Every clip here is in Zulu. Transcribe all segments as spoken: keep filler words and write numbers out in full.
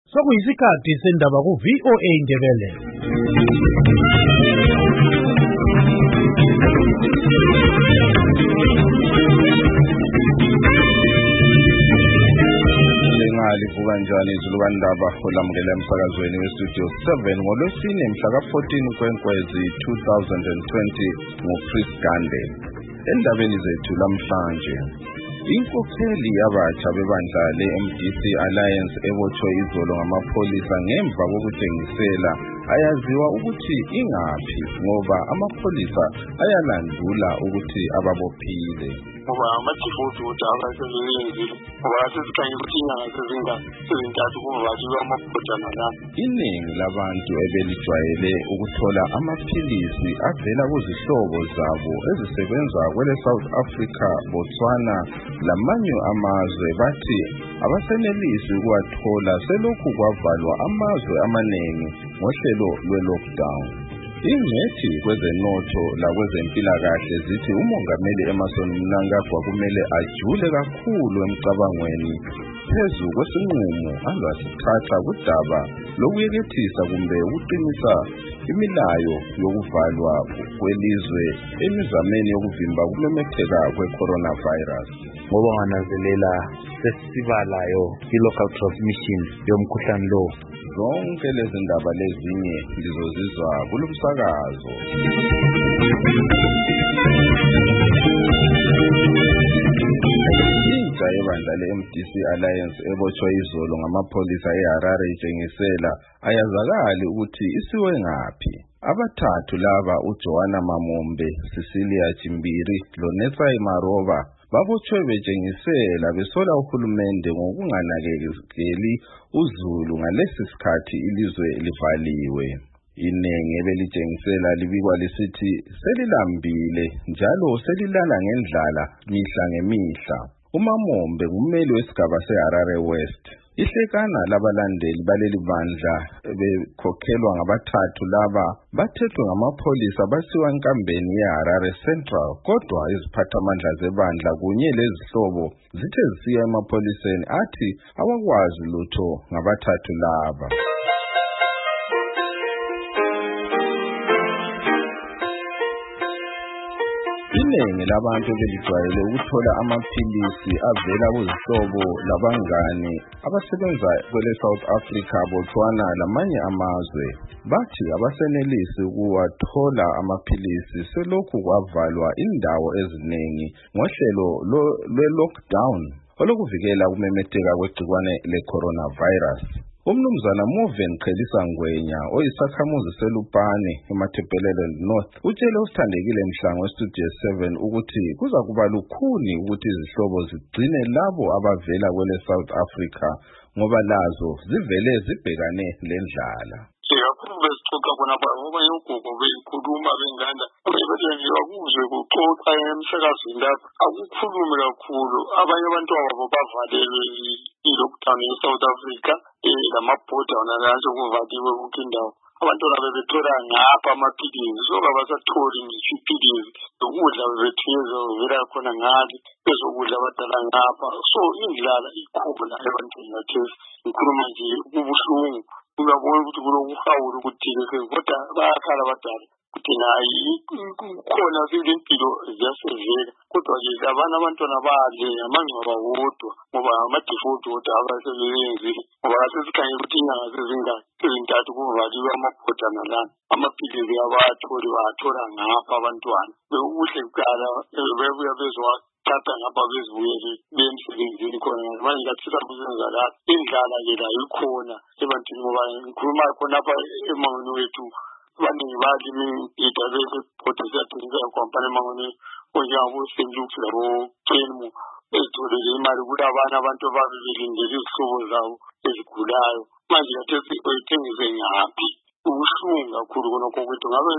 Sokuyisikhathi sendaba ku V O A Ndebele. Livuka njani izulu bandaba olamukela emsakazweni westudio seven ngolwesine mhla ka fourteen kweNkwezi two thousand twenty nguChris Gande. Endabeni zethu lamhlanje, inkokheli yabatsha bebandla le-M D C Alliance ebotshwe izolo ngamapholisa ngemva kokutshengisela ayaziwa ukuthi ingaphi ngoba amapholisa ayalandula ukuthi ababophile. Ngoba amathifoti ukuthi abasebenzi ngoba sesikhanye ukuthi inyanga sezinga sezintathu kuvajiwe amaphodana la. Iningi labantu ebelijwayele ukuthola amaphilisi avela kuzihlobo zabo ezisebenza kwele South Africa, Botswana lamanye amazwe bathi abasenelisi ukuwathola selokhu kwavalwa amazwe amaningi ngohlelo lwe-lockdown. Ingcethi kwezenotho lakwezempilakahle zithi umongameli Emmerson Mnangagwa kumele ajule kakhulu emcabangweni phezu kwesinqumo angasithatha kudaba lokuyekethisa kumbe ukuqinisa imilayo yokuvalwa kwelizwe emizameni yokuvimba ukumemetheka kwe-coronavirus. Ngoba nganazelela sesibalayo i-local transmission yomkhuhlane lo. Zonke lezi ndaba lezinye ngizozizwa kulomsakazo. Intsha yebandla le-M D C Alliance ebotshwe izolo ngamapholisa eHarare itshengisela ayazakali ukuthi isiwe ngaphi. Abathathu laba, uJoanna Mamombe, Cecilia Chimbiri loNetsai Maroba, babotshwe betshengisela besola uhulumende ngokunganakekeli uzulu ngalesi sikhathi ilizwe livaliwe. Inengi ebelitshengisela libikwa lisithi selilambile njalo selilala ngendlala mihla ngemihla. uMamombe ngummeli wesigaba seHarare West. Ihlekana labalandeli baleli bandla bekhokhelwa ngabathathu laba bathethwe ngamapholisa basiwa enkambeni yeHarare Central, kodwa iziphathamandla zebandla kunye lezihlobo zithe zisiya emapholiseni athi awakwazi lutho ngabathathu laba. Iningi labantu belijwayele ukuthola amaphilisi avela kuzihlobo labangani abasebenza kwele South Africa, Botswana lamanye amazwe. Bathi abasenelisi ukuwathola amaphilisi selokhu kwavalwa indawo eziningi ngohlelo lwe-lockdown olokuvikela ukumemetheka kwegcikwane le-coronavirus. Umnumzana Moven Qhelisa Ngwenya oyisakhamuzi selupane eMathebelele North utshele usithandekile mhlango westudio seven ukuthi kuza kuba lukhuni ukuthi izihlobo zigcine labo abavela kwele South Africa ngoba lazo zivele zibhekane lendlala. Kakhulu besixoxa khona ngoba yogogo beyikhuluma benganda bebenziwa kuze kuxoxa emsakazweni lapha akukhulume kakhulu. Abanye abantu abo bavalelwe i-lockdown e-South Africa lamabhoda wona lazo kuvaliwe konke indawo. Abantwana bebethola ngapha amaphilisi sokabasatholi ngisho iphilisi lokudla bebethezwa vela khona ngale bezokudla abadala ngapha. So indlala ikhona ebantwini bathesi ngikhuluma nje kubuhlungu. Uyabona ukuthi kulokuhawula ukuthile kodwa bayakhala abadala ukuthi nayi khona zile impilo ziyasevela kodwa ke abana abantwana badle amangcwaba wodwa ngoba ama-default wodwa abasebenzi ngoba sesikhanye ukuthi inyanga sezingaki sezintathu kuvaliwe amaphodana lana amaphilisi abatholi bathola ngapha abantwana bekuhle kuqala bebuya bezwa thatha ngapha bezibuyele bemsebenzini khona manje kathisa kuzenza la indlala ke la ikhona ebantwini ngoba ngikhuluma khonapha emangweni wethu abaningi balimi idabese potential thinga company emangweni onjengabo Saint Luke's labo Kenmu ezitholele imali kuthi abana abantu ababelindele izihlobo zabo ezigulayo manje kathesi oyithengise ngaphi. Ubuhlungu kakhulu konke kwethu ngabe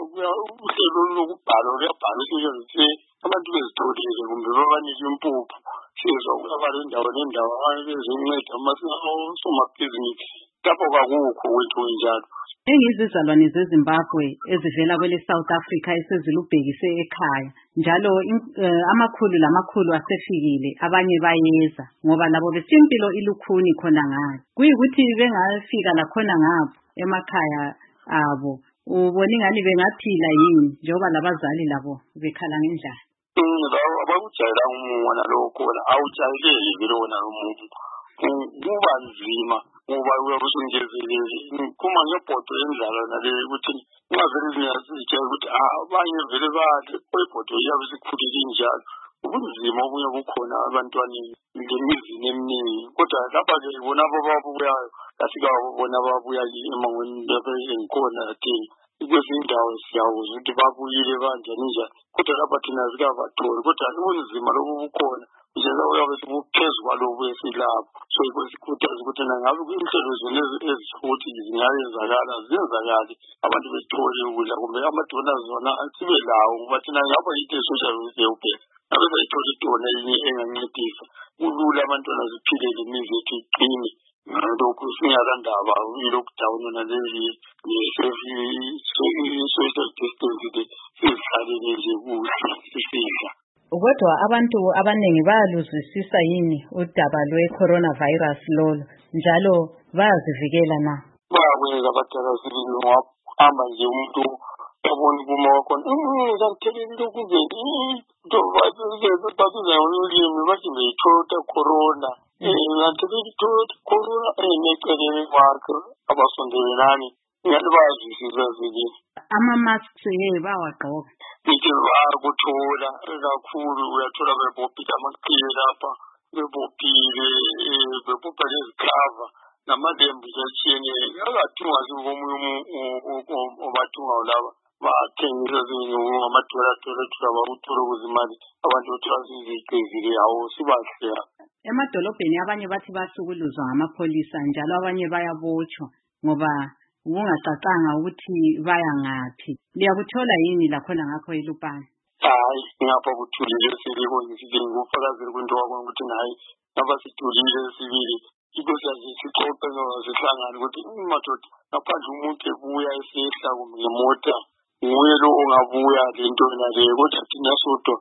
uhlelo lokubhala luyabhala ukuthi abantu bezitholile kumbe babanike impuphu sizwa ukubala indawo nendawo abezinceda amasomabhizinisi lapho kakukho kwethu njalo Engizizalwane zeZimbabwe ezivela kwele South Africa esezilubhekise ekhaya njalo uh, amakhulu lamakhulu asefikile abanye bayeza ngoba labo besimpilo ilukhuni khona ngapha kuyikuthi bengafika la khona ngapha emakhaya abo ubona ingani bengaphila yini njengoba labazali labo bekhala ngendlela. Abakujayela umona lokho la awujayeleki bilona umuntu kuba nzima ngoba uyabusungezelele kuma ngebhodo endlala nale ukuthi ungavele ziyasitsha ukuthi abanye vele bathi ibhodo iyabe sikhulile njalo ubunzima obunye bukhona abantwaneni ngemizini eminingi kodwa lapha ke bona ababuyayo kasika bona ababuya emangweni engikhona lathini kwezindawo siyawuza ukuthi babuyile kanjani njani kodwa lapha thina zikabatholi kodwa ubunzima lobu bukhona njalo uyabe sibuphezulu kwalobu esilapho so ikhuthaza ukuthi nangabe inhlelo zona ezisuthi zingayenzakala ziyenzakale abantu bethole ukudla kumbe amadona zona sibe lawo ngoba thina ngapha yithe social media uphela ngabe bayithola idona enye engancedisa kulula abantwana ziphile lemizi yethu iqine lokhu singalandaba i-lockdown nalezi social distance sizihlalele nje kuhle sisidla. Kodwa abantu abaningi bayaluzwisisa yini udaba lwe-coronavirus lolo njalo bayazivikela na? Bayakwenza abadala sibili ngohamba nje umuntu yabona kuma wakhona ngizakutheleli lokuzeni basiza ulimi bathi beyithota corona ngiyatheleli thota corona eneceleni kwakhe abasondelelani ngani bayazwisisa zibili. Ama-masks ye bawagqoka ngithi bayakuthola kakhulu uyathola bebopile amaqhiye lapha bebopile bebopha lezikhava namalembu atshiyeneyo akathunga komunye obathungayo laba bathengisa ngamadola-dola ethola bakuthola ukuzimali abantu bethola sizigqezile yawo sibahle. Emadolobheni abanye bathi basukuluzwa ngamapholisa njalo abanye bayabotshwa ngoba ungacacanga ukuthi baya ngaphi. Liyakuthola yini lakhona ngakho eLupane? Hayi ngapha kuthulile sibone ngikufakazela kwento wakho ukuthi nayi ngapha sithulile sibili inkosi yazisixoxe ngosihlangana ukuthi madoda ngaphandle umuntu ebuya esehla kumbe ngemota nguye lo ongabuya lento nale kodwa thina sodwa.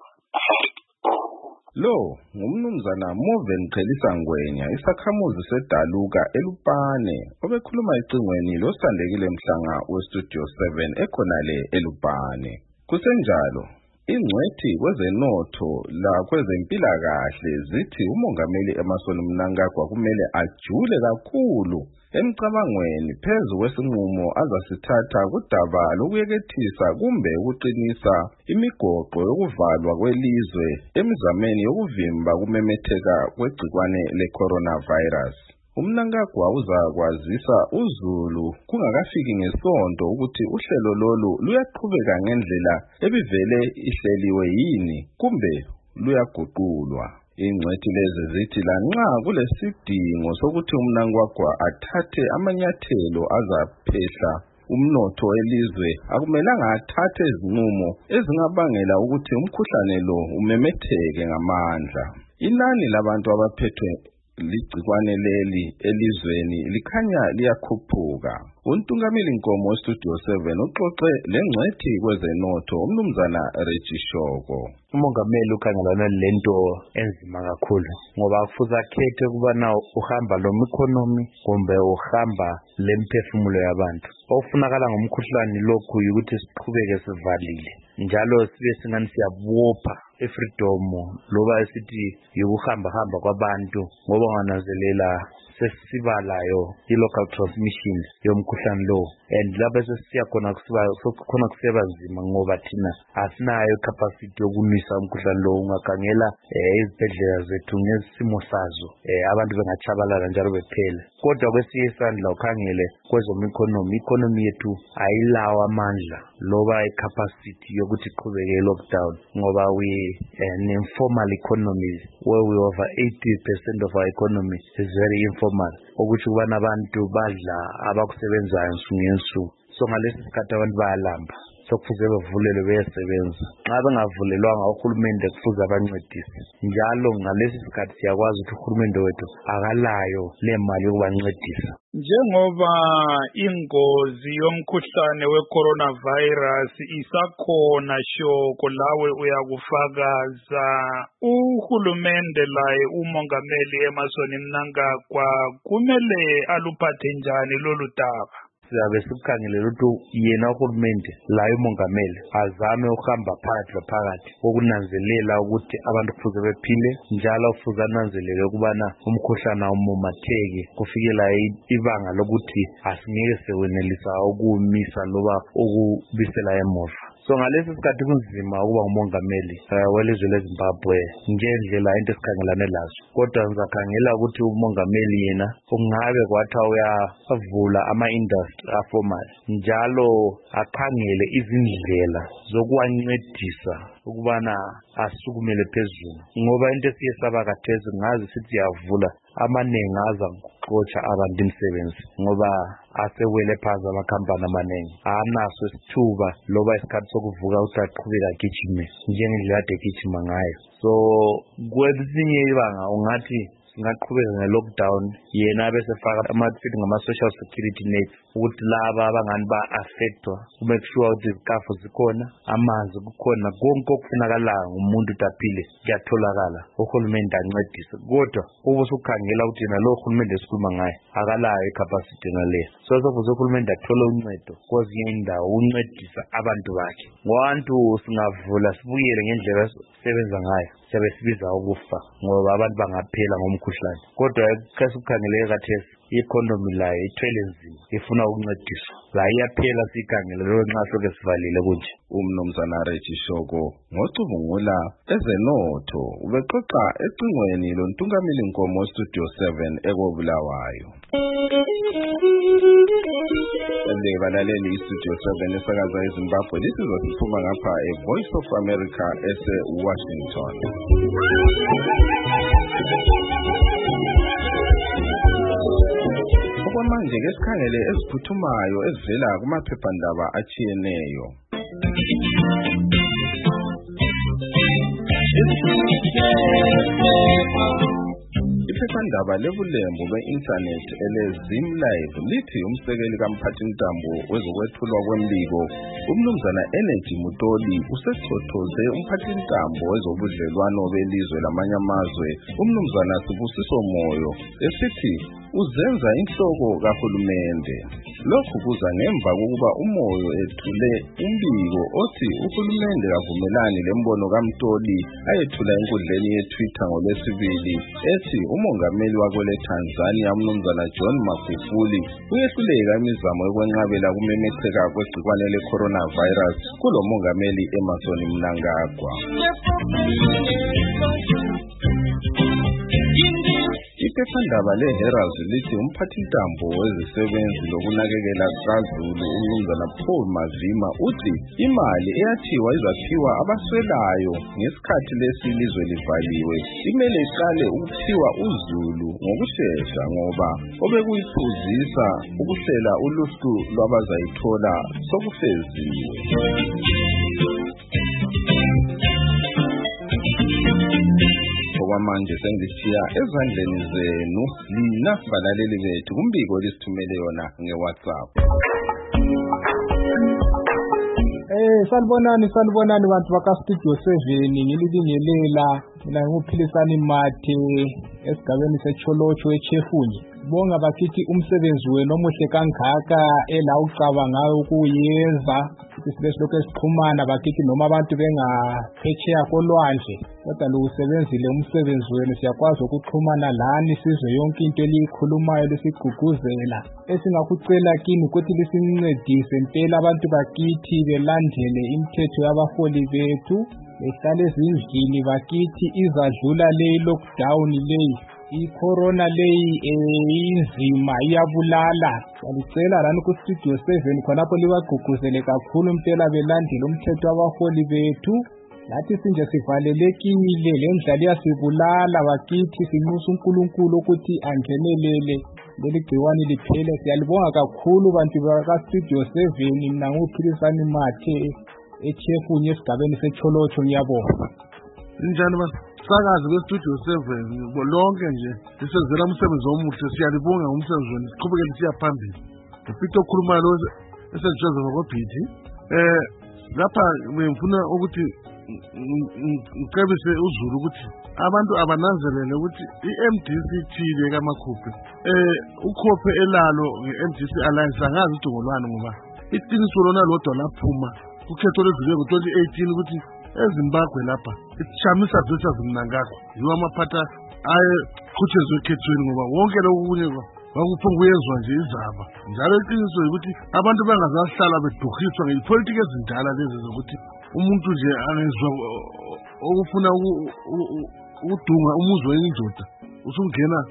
Lo ngumnumzana Moven Qhelisa Ngwenya isakhamuzi seDaluka eLupane obekhuluma icingweni losandekile Mhlanga weStudio seven ekhonale eLupane. Kusenjalo ingcwethi kwezenotho la kwezempilakahle zithi umongameli Emmerson Mnangagwa kumele ajule kakhulu emcabangweni phezu kwesinqumo azasithatha kudaba lokuyekethisa kumbe ukuqinisa imigoqo yokuvalwa kwelizwe emizameni yokuvimba kumemetheka kwegcikwane le-coronavirus. UMnangagwa uzakwazisa uZulu kungakafiki ngesonto ukuthi uhlelo lolu luyaqhubeka ngendlela ebivele ihleliwe yini kumbe luyaguqulwa. Ingcwethi lezi zithi lanxa kulesidingo sokuthi uMnangagwa athathe amanyathelo azaphehla umnotho welizwe akumelanga athathe izinqumo ezingabangela ukuthi umkhuhlane lo umemetheke ngamandla. Inani labantu abaphethwe ligcikwane leli elizweni likhanya liyakhuphuka. Untungameli Nkomo weStudio seven uxoxe lengcwethi kwezenotho umnumzana Reggie Shoko. Umongameli ukhangelana lento enzima kakhulu ngoba kufuza akhethe kubana uhamba lo economy kumbe uhamba lemphefumulo yabantu. Okufunakala ngomkhuhlane lokhu ukuthi siqhubeke sivalile njalo sibe singani siyabopha efreedom loba esithi yokuhamba hamba kwabantu ngoba nganazelela sesibalayo i-local transmission yomkhuhlane lo and lapho sesiyakhona kusiba sokukhona kuseba nzima ngoba thina asinayo capacity yokumisa umkhuhlane lo. Ungakhangela izibhedlela zethu ngesimo sazo abantu bengachabalala njalo bephele kodwa kwesinye isandla ukhangele kwezomeconomy economy yethu ayilawo amandla loba i-capacity yokuthi iqhubeke i-lockdown ngoba we an informal economy where we over eighty percent of our economy is very informal ukuthi kubana abantu badla abakusebenzayo nsuku ngensuku so ngalesi sikhathi abantu bayalamba sokufuze bavulelwe beyesebenza. Nxa bengavulelwanga uhulumende kufuze abancedise. Njalo ngalesi sikhathi siyakwazi ukuthi uhulumende wethu akalayo le mali yokubancedisa. Njengoba ingozi yomkhuhlane we-coronavirus isakhona shoko lawe uyakufakaza, uhulumende laye umongameli Emmerson Mnangagwa kumele aluphathe njani lolu daba? Siyabe sikukhangelela ukuthi yena uhulumende laye umongameli azame ukuhamba phakathi laphakathi ukunanzelela ukuthi abantu kufuze bephile, njalo kufuze ananzelele ukubana umkhuhlane awumumatheki kufikela ibanga lokuthi asingeke sewenelisa ukuwumisa loba ukubisela emuva. So ngalesi sikhathi kunzima ukuba ngumongameli welizwe leZimbabwe ngendlela into esikhangelane lazo, kodwa ngizakhangela ukuthi umongameli yena ungabe kwathi uyavula ama-industry aformal, njalo akhangele izindlela zokuwancedisa ukubana asukumele phezulu, ngoba into esiyesaba khathesi ngazi sithi yavula amanengi aza ngokuxotsha abantu imisebenzi ngoba asewele phansi amakhampani amaningi, anaso isithuba loba isikhathi sokuvuka ukuthi aqhubeka agijime njengendlela ade gijima ngayo. So kwelinye ibanga ungathi singaqhubeka nge-lockdown, yena besefaka ama-fit ngama-social security nets ukuthi laba abangani ba-affectwa kumake sure ukuthi izikafu zikhona, amanzi kukhona, konke okufunakalayo ngumuntu ukuthi aphile kuyatholakala, uhulumende ancedise. Kodwa ube usukhangela ukuthi yena lo uhulumende esikhuluma ngaye akalayo icapacity ngale. So sokuze uhulumende athole uncedo kwezinye indawo uncedisa abantu bakhe. Ngobantu singavula sibuyele ngendlela sebenza ngayo siyabe sibiza ukufa ngoba abantu bangaphela ngomkhuhlane. Kodwa khasikhangeleke khathesi i-economy layo ithwele nzima ifuna ukuncediswa, la iyaphela sikhangele lo nxa soke sivalile kunje. Umnumzana Reggie Shoko ngocubungula ezenotho ubexoxa ecingweni lontungameli Nkomo Studio seven ekobulawayo. Ende balaleli Studio seven esakaza eZimbabwe lisizwa siphuma ngapha eVoice of America ese Washington. Okwamanje ke sikhangele eziphuthumayo ezivela kumaphephandaba atshiyeneyo. Iphephandaba lebulembu be-internet ele-Zim Live lithi umsekeli kamphathintambo wezokwethulwa kwembiko umnumzana Energy Mutoli usechothoze umphathintambo wezobudlelwano belizwe lamanye amazwe umnumzana Sibusiso Moyo esithi uzenza inhloko kahulumende. Lokhu kuza ngemva kokuba uMoyo ethule umbiko othi uhulumende kavumelani lembono kaMtoli ayethula enkundleni ye-Twitter ngolwesibili ethi umongameli wakwele Tanzania umnumzana John Magufuli uyehluleka imizamo yokwenqabela kumemetheka kwegcikwane le-coronavirus kulo mongameli Emmerson Mnangagwa. Iphephandaba le-Herald lithi umphathintambo wezisebenzi lokunakekela kaZulu umnumzana Paul Mazima uthi imali eyathiwa izaphiwa abaswelayo ngesikhathi lesilizwe livaliwe imele iqale ukuthiwa uZulu ngokushesha ngoba obekuyiphuzisa ukuhlela uluhlu lwabazayithola sokufeziwe. Okwamanje sengisiya ezandleni zenu lina balaleli bethu kumbiko lisithumele yona ngeWhatsApp. Eh sanibonani sanibonani bantu baka Studio seven ngilibingelela mina nguphilisani Mathe esigabeni seCholocho eChefunye. Bonga bakithi umsebenzi wenu omuhle kangaka ela ucabanga ukuyenza sisilokho esiqhumana bakithi noma abantu bengaphetsheya kolwandle kodwa lokusebenzile umsebenzi wenu siyakwazi ukuxhumana lani sizwe yonke into elikhulumayo lesiguguzela esingakucela kini ukuthi lisincedise impela abantu bakithi belandele imithetho yabaholi bethu behlale ezindlini bakithi izadlula le lockdown leyi i-corona leyi inzima iyabulala. Salicela lani ku Studio seven khonapho libagqugquzele kakhulu impela belandele umthetho wabaholi bethu. Lathi sinje sivalelekile lendlala iyasibulala bakithi sinxusa uNkulunkulu ukuthi angenelele leli gciwane liphele. Siyalibonga kakhulu bantu baka-Studio seven. Mina nguphilisani Mathe eChefunye esigabeni seCholocho. Ngiyabonga. Njani basakazi be-Studio seven lonke nje lisenzela umsebenzi omuhle, siyalibonga ngomsebenzi wenu, siqhubekele siya phambili. Ngiphithi okhulumayo lo esenjoseph Kobhithi. Eh lapha ngifuna ukuthi ngicebise uZulu ukuthi abantu abananzelele ukuthi i-M D C T lekaMakhuphe eh ukhophe elalo nge-M D C Alliance angazi udungolwane ngoba iqiniso lona lodwa laphuma ukhetho lwedlule ngo-twenty eighteen ukuthi eZimbabwe lapha ishamisa dota zimnangakho yiwo amaphatha aye khutshezwe ekhethweni ngoba wonke lokhu kunye kwakuphunguyezwa nje izaba. Njalo iqiniso ukuthi abantu bangazahlala beduhiswa ngepolitiki ezindala lezi zokuthi umuntu nje angezwa okufuna ukudunga umuzwa indoda usungena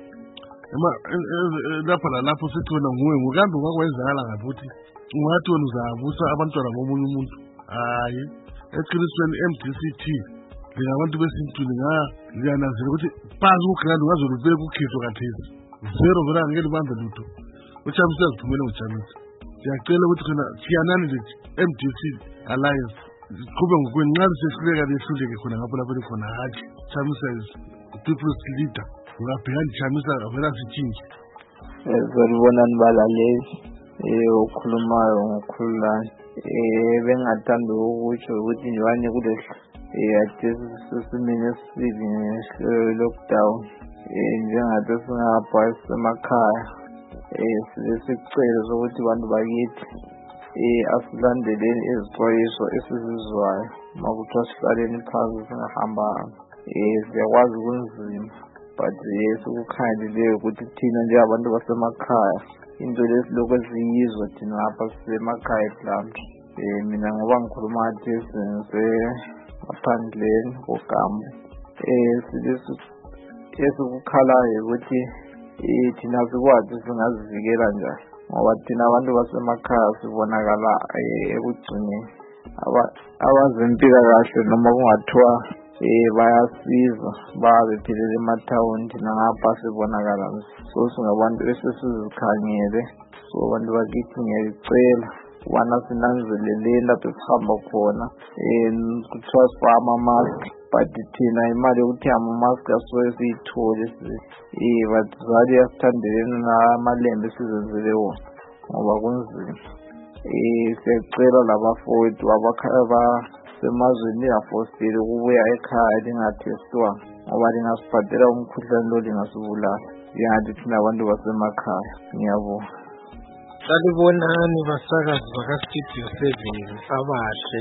lapha lalapho sithi wena nguwe ngokambe kwakwenzakala ngabe ukuthi ungathi wena uzabusa abantwana bomunye umuntu. Hayi, eqinisweni M D C T lingabantu besintu lingananzela ukuthi phansi ukuganda ungazolubeka ukhetho kathesi zero vela ngeke libambe lutho uchamisa ziphumele uchamisa. Siyacela ukuthi khona siyanani nje M D C Alliance siqhube ngokwenqaba sehluleka lehluleke khona ngapho lapho likhona hathi chamisa is people's leader ngabhekani chamisa vela sithinje. Ngizobonani balalezi eh okhulumayo ngokhululani eh bengathanda ukuthi ukuthi ngiwane kulesi eh ade sisimene esibi lockdown eh njengathi singapha emakhaya eh sicela ukuthi abantu bakithi eh asilandeleni izixwayiso esizizwayo makuthiwa sihlaleni phansi singahamba eh siyakwazi kunzima but yes ukukhandileyo ukuthi thina nje abantu basemakhaya into lesiloko esiyizwa thina lapha sisemakhaya mhlawumbe eh mina ngoba ngikhuluma ngathi senze maphandleni kogambo eh silesi esikukhalayo ukuthi eh thina sikwazi singazivikela njani ngoba thina abantu basemakhaya sibonakala ekugcineni abazempilakahle noma kungathiwa eh bayasiza babephilele emathawuni thina ngapha sibonakala so singabantu esesizikhangele so abantu bakithi ngiyacela ubana sinanzelele lapho sihamba khona eh kuthiwa sifama mask but thina imali yokuthi ama-mask asuke siyithole eh bazali asithandeleni namalembe sizenzele wona ngoba kunzima. Eh siyacela labafowethu abasemazweni afostile ukubuya ekhaya lingathestwa ngoba lingasibhadela umkhuhlane lo lingasibulala njengathi thina abantu basemakhaya. Ngiyabonga. Salibonani basakazi baka-Studio seven abahle.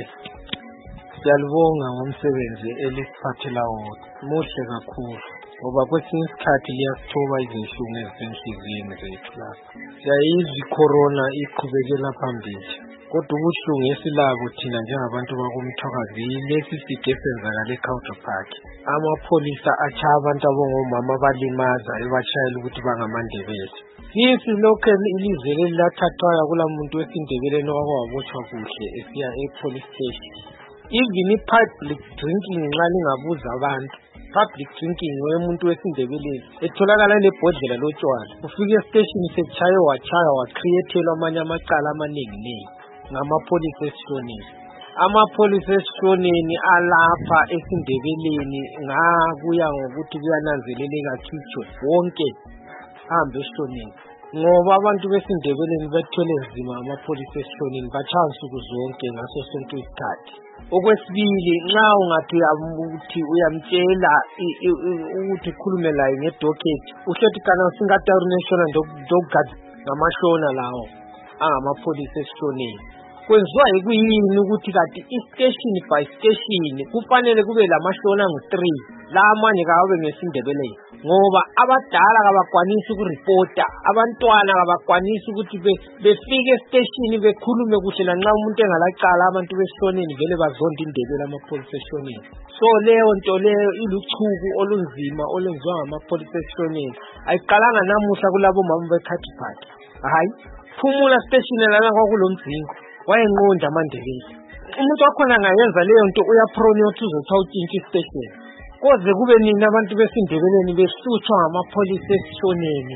Siyalibonga ngomsebenzi elisiphathela wona muhle kakhulu ngoba kwesinye isikhathi liyasithoba izinhlungu ezisenhliziyweni zethu lapha. Siyayizwa i-corona iqhubekela phambili kodwa ubuhlungu esilabo thina njengabantu bakumthwakazi lesi side senzakala eCountry Park. Amapholisa atshaya abantu abongomama abalimaza ebashayela ukuthi bangamandebele. Sisi lokho ilizwe lathathwayo kula muntu wesindebeleni okwabotshwa kuhle esiya e-police station. Even i-public drinking nxa lingabuza abantu public drinking wemuntu wesindebeleni etholakala lebhodlela lotshwala ufike estation sechaye wachaya wacreateelwa amanye amacala amaningi ningi ngamapolisa esishoneni. Amapolisa esishoneni alapha esindebeleni ngakuya ngokuthi kuyananzeleleka khitshwe wonke hambe esishoneni ngoba abantu besindebeleni bethwele nzima amapolisa esishoneni batshaya nsuku zonke ngaso sonke isikhathi. Okwesibili nxa ungathi ukuthi uyamtshela ukuthi khulume laye ngedocket uhlethi kana singataru national dogguard ngamashona lawo angamapolisa esishoneni. Kwenziwa yikuyini ukuthi kanti i-station by station kufanele kube lamashona angu-three la amanye kabe ngesindebeleni ngoba abadala kabakwanisi ukuripota abantwana kabakwanisi ukuthi befike estation bekhulume kuhle lanxa umuntu engalacala abantu besishoneni vele bazonda indebele amapolisa esishoneni. So leyo nto leyo iluchuku olunzima olwenziwa ngamapolisa esishoneni ayiqalanga namuhla kulabo mama bekhathi phakhe. Hayi phumula station lana kwakulomdzingo wayenqonda amandebele umuntu wakhona ngayenza leyo nto uyapronyotha uzothi awutshintshe istation koze kube nini abantu besindebeleni behlutshwa ngamapolisa esishoneni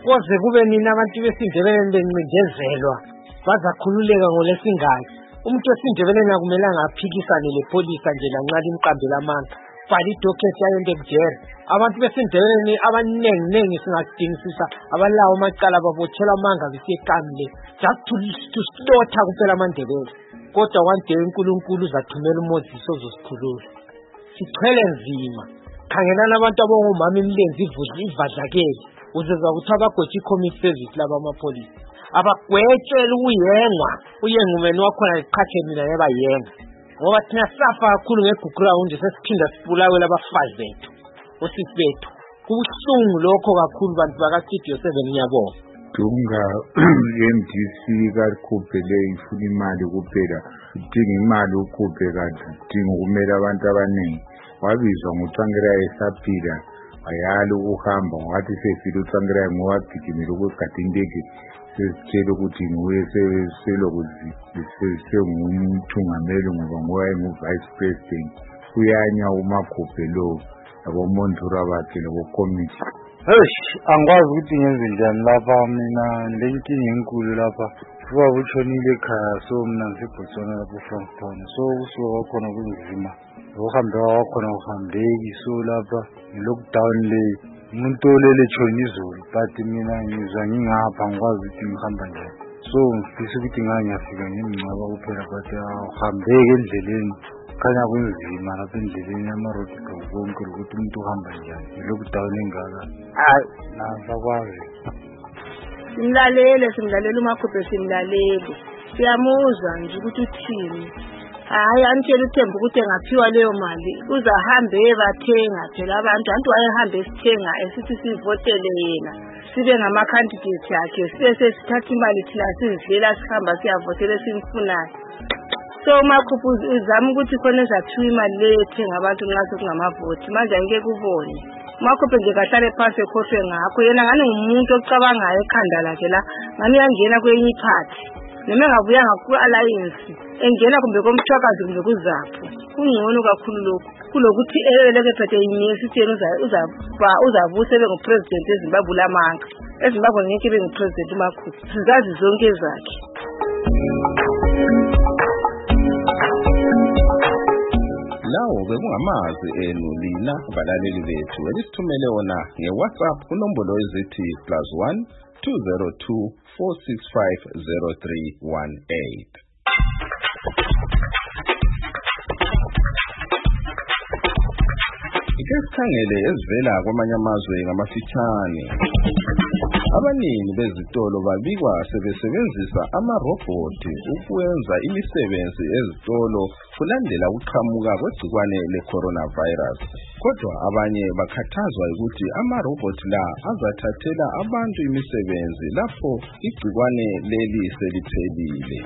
koze kube nini abantu besindebeleni bencindezelwa bazakhululeka ngolesingane. Umuntu wesindebeleni akumelanga aphikisane lepolisa nje lancane imqambela amanga fala idocket yayento ekujere. Abantu besindebeleni abaningi nengi singadingisisa abalawo amacala babothela amanga besiyekamile just to, to slaughter kuphela amandebele. Kodwa one day uNkulunkulu uzathumela uMoses ozosikhulula. Sichele nzima khangelana abantu abongomama imilenzi ivudla ivadlakele uzezwa ukuthi abagwethe i-commit service laba amapolisa abagwetshela ukuyengwa uyengumeni wakhona liqhathe mina yeba yenga ngoba thina safa kakhulu ngebackground sesiphinda sibulawe labafazi bethu osisi bethu. Kubuhlungu lokho kakhulu bantu baka-Studio seven ngiyabonga. Dunga M D C kakhuphe le ifuna imali kuphela udinga imali ukhuphe kanti udinga ukumela abantu abaningi. Wabizwa nguTsvangirai esaphila ayalo uhamba ngathi sefile uTsvangirai ngowagijimela ukugada indege sesitshela ukuthi nguye selokuthi sengumthungameli ngoba ngowayengu-vice president. Uyanya umakhuphe lo abomondura bakhe labokomiti. Eish, angikwazi ukuthi ngenze njani lapha mina le nkinga enkulu lapha. Ubaba utshonile ekhaya so mina ngiseBotswana lapho eFrankstown. So usuka kwakhona kunzima. Uhambe wakhona uhambeki so lapha i-lockdown le umuntu olele etshona izulu but mina ngizwa ngingapha ngikwazi ukuthi ngihamba njani. So ngifisa ukuthi ngangiyafika ngimncaba kuphela but uhambeke endleleni khanya kunzima lapha endleleni yamarodi konke ukuthi umuntu uhamba njani i-lockdown engaka. Hayi nasakwazi simlalele simlalele umakhuphe simlalele siyamuzwa nje ukuthi uthini. Hayi anitshela uThemba ukuthi engaphiwa leyo mali uzahambe ebathenga phela abantu antu wayehambe esithenga esithi sivotele yena sibe ngama candidate yakhe sibe sesithatha imali thina sizidlela sihamba siyavotela simfunayo. So umakhuphe uzama ukuthi khona ezathiwa imali le ethenga abantu nxa sokungamavoti manje angeke kubone. Umakhuphe nje kahlale phansi ekhohlwe ngakho yena ngani ngumuntu ocabangayo ekhanda lakhe la ngani uyangena kwenye iphathi noma ngabuyanga ku-alliance engena kumbe komthwakazi kumbe kuzapho. Kungcono kakhulu lokho kulokuthi eleke phethe inyesi yena uzaba uzabusa bengupresident eZimbabwe lamanga. eZimbabwe ngeke bengupresident umakhuphe sizazi zonke zakhe. Lawo bekungamazwi enu lina balaleli bethu elisithumele wona ngeWhatsApp kunombolo ezithi plus one two zero two four six five zero three one eight. Ike sikhangele ezivela kwamanye amazwe ngamafitshane. Abaningi bezitolo babikwa sebesebenzisa amarobhoti ukwenza imisebenzi ezitolo kulandela ukuqhamuka kwegcikwane le-coronavirus. Kodwa abanye bakhathazwa ukuthi amarobhoti la azathathela abantu imisebenzi lapho igcikwane leli seliphelile.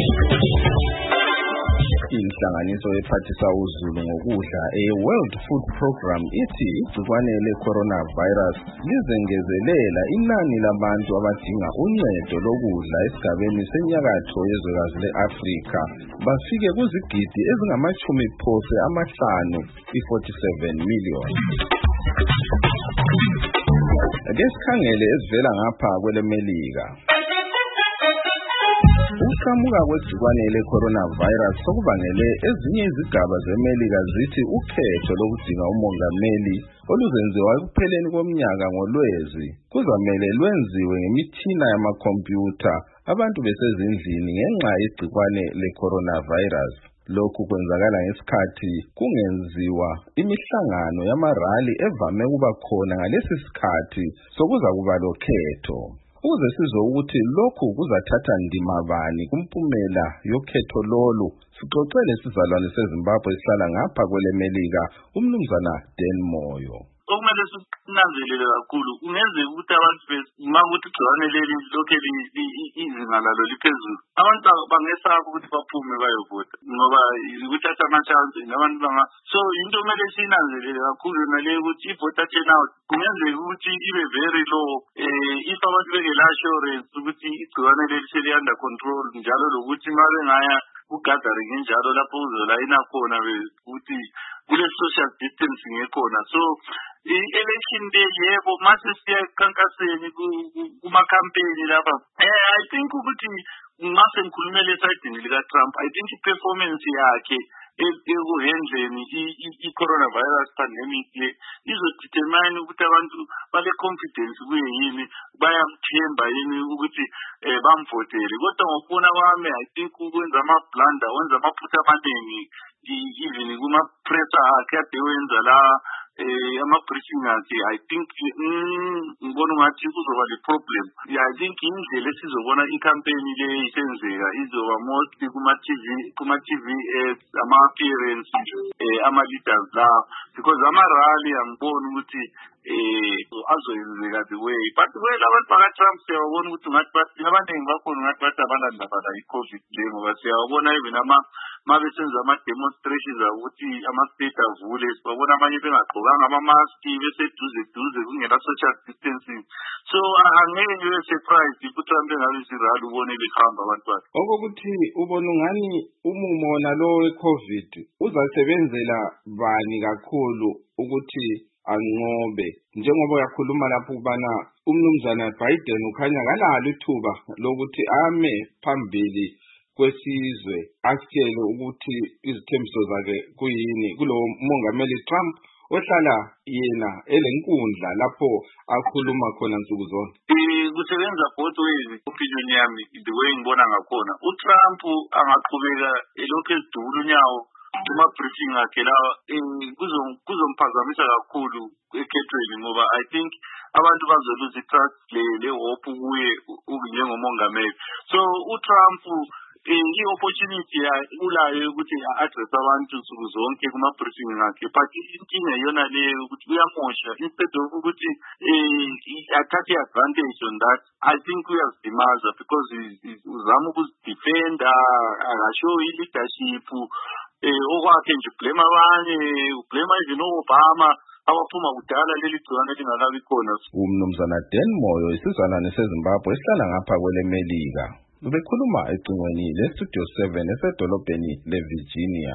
Inhlanganiso ephathisa uzulu ngokudla e-World Food Program ithi igcikwane le-coronavirus lizengezelela inani labantu abadinga uncedo lokudla esigabeni senyakatho yezwekazi le-Afrika bafike kuzigidi ezingamachumi phose amahlanu i-forty-seven million. Ake sikhangele ezivela ngapha kwelemelika. Ukuqhamuka kwegcikwane le-coronavirus sokubangele ezinye izigaba zemelika zithi ukhetho lokudinga umongameli oluzenziwa ekupheleni komnyaka ngolwezi kuzamele lwenziwe ngemithina yamakhompyutha abantu besezindlini ngenxa yegcikwane le-coronavirus. Lokhu kwenzakala ngesikhathi kungenziwa imihlangano yamarali evame kuba khona ngalesi sikhathi sokuza kuba lokhetho. Ukuze sizwe ukuthi lokhu kuzathatha ndima bani kumpumela yokhetho lolu, sixoxele sizalwane seZimbabwe esihlala ngapha kwelemelika umnumzana Dan Moyo. Okumele sinanzelele kakhulu kungenzeka ukuthi abantu makuthi igciwane leli lokho izinga lalo liphezulu abantu bangesaba ukuthi baphume bayovota ngoba ukuthatha ama-chance nabantu banga so into kumele sinanzelele kakhulu nale ukuthi i-voter turnout kungenzeka ukuthi ibe very low if abantu bengela assurance ukuthi igciwane leli seli under control njalo lokuthi uma bengaya ku-gathering njalo lapho uzolayina khona ukuthi kule social distancing ekhona. So i-election day yebo mase siya kankaseni kuma campaign lapha. I think ukuthi mase ngikhulumele esayidini lika Trump, I think i-performance yakhe ekuhandleni i-coronavirus pandemic le izodetermine ukuthi abantu bale confidence kuye yini, bayamthemba yini ukuthi bamvotele. Kodwa ngokubona kwami I think ukwenza ama-blunder, wenza amaphutha amaningi even kuma-presser akhe ade wenza la ama-preaching akhe. I think ngibona ngathi kuzoba le-problem. I think indlela esizobona i-campaign le isenzeka izoba mostly kuma-T V, kuma-T V ads, ama-appearance, ama-leaders la, because ama-rally angiboni ukuthi azoyenzeka the way. But well abantu baka-Trump siyabona ukuthi ngathi abaningi bakhona ngathi bathi abalandaba la i-COVID le, ngoba siyabona even ama mabesenza ama-demonstrations ukuthi ama-state avule, sibabona abanye bengagqokanga ama-mask beseduze duze kungela social distancing. So angeke ngibe surprised if uTrump engabe sirali ubone behamba abantu bakhe. Okokuthi ubona ungani umumo nalo we-COVID uzasebenzela bani kakhulu ukuthi anqobe, njengoba uyakhuluma lapho kubana umnumzana Biden ukhanya kalalo ithuba lokuthi ame phambili kwesizwe asitshele ukuthi izithembiso zakhe kuyini kulo mongameli Trump ohlala yena elenkundla lapho akhuluma khona nsuku zonke. Kusebenza both ways opinion yami the way ngibona ngakhona. uTrump angaqhubeka elokhu ezidubula unyawo kuma briefing akhe la kuzomphazamisa kakhulu ekhethweni, ngoba I think abantu bazoluza i-trust le hope kuye njengomongameli. So uTrump i-opportunity ulayo ukuthi a-address abantu nsuku zonke kuma-briefing akhe, but inkinga yona leyo ukuthi uyamosha instead of ukuthi athathe advantage on that. I think uyazidimaza because uzama ukuzidefenda, akashow i-leadership, okwakhe nje ublame abanye, ublame even Obama abaphuma kudala leli gciwane lingakabi khona. Umnumzana Dan Moyo isizalwane seZimbabwe esihlala ngapha kwele Melika ubekhuluma ecingweni le-Studio seven esedolobheni le-Virginia.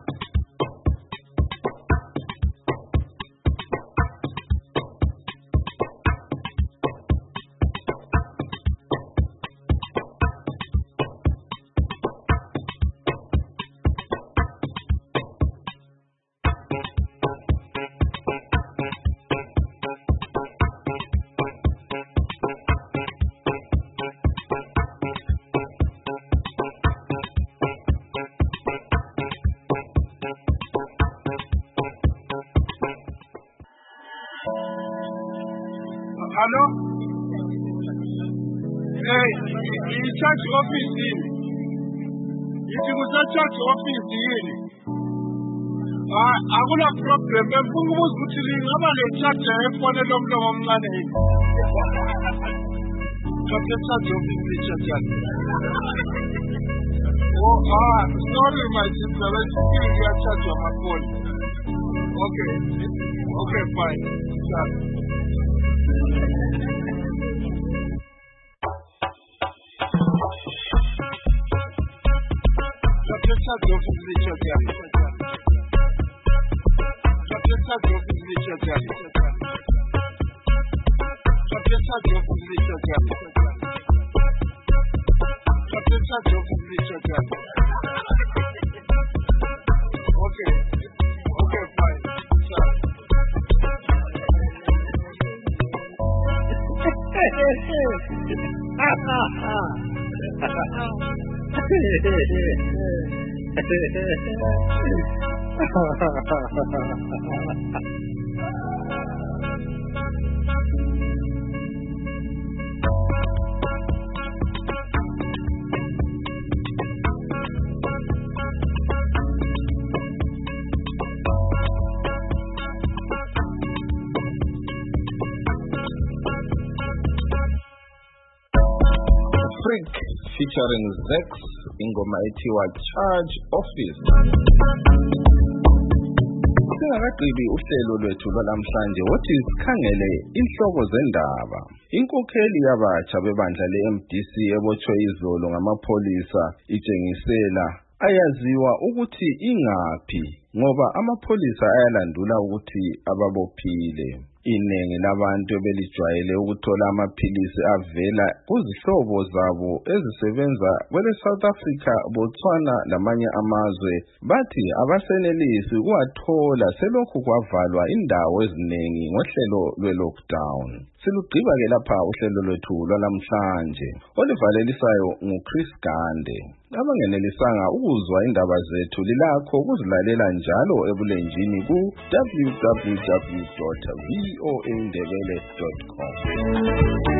Hello? Hey, i-church office yini? Yithi kuse-church office yini? Akula problem, bengifuna ukubuza ukuthi lingaba le-charger efonela umlomo omncane yini? Lapha e-church office le-charger. Oh, ah, sorry my sister, let's see your charge on my phone. Okay, okay, fine. Sorry. Freak featuring Zex ingoma ethiwa Charge Office. Singakagqibi uhlelo lwethu lwalamhlanje wothi sikhangele inhloko zendaba. Inkokheli yabatsha bebandla le-M D C ebotshwe izolo ngamapholisa itshengisela ayaziwa ukuthi ingaphi ngoba amapholisa ayalandula ukuthi ababophile. Iningi labantu belijwayele ukuthola amaphilisi avela kuzihlobo zabo ezisebenza kwele South Africa, Botswana namanye amazwe, bathi abasenelisi ukuwathola selokhu kwavalwa indawo eziningi ngohlelo lwe-lockdown. Silugqiba-ke lapha uhlelo lwethu lwalamhlanje. Olivalelisayo nguChris Gande. Abangenelisanga ukuzwa indaba zethu lilakho ukuzilalela njalo ebulenjini ku w w w dot v o a ndebele dot com.